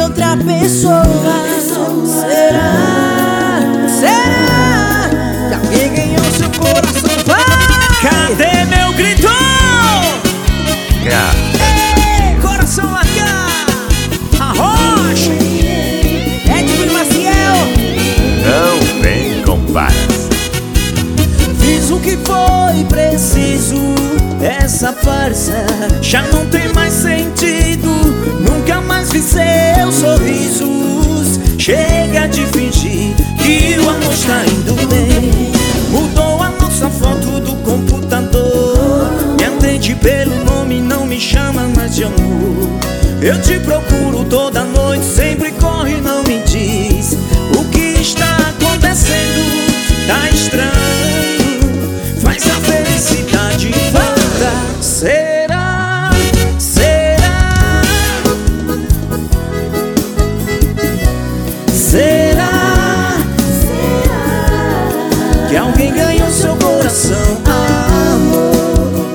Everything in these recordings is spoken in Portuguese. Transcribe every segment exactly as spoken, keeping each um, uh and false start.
outra pessoa. Será, será que alguém ganhou seu coração? Vai! Cadê meu grito? Ei, coração largar, arrocha. Edmund Maciel, Não vem comparas. fiz o que foi preciso. Essa farsa Já não tem mais sentido. nunca mais vi seus sorrisos. Chega de fingir que o amor está indo bem. Mudou a nossa foto do computador. Me atende pelo nome, não me chama mais de amor. Eu te procuro toda noite, sempre corre e não me diz o que está acontecendo. Tá estranho, faz a felicidade voltar. Será, será, será, será que alguém ganhou seu coração, amor?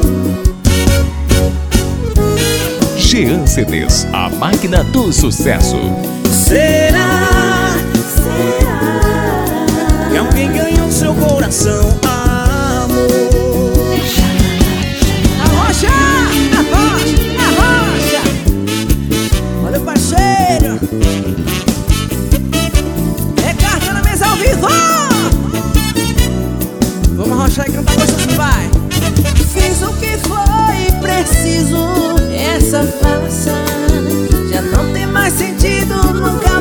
Jean C Ds, a máquina do sucesso. Será, será que alguém ganhou seu coração, amor? Arrocha, arrocha, arrocha. Olha o parceiro, é carta na mesa ao vivo. Vamos arrochar e cantar gostoso, vai. Fiz o que foi preciso. Essa farsa já não tem mais sentido. Nunca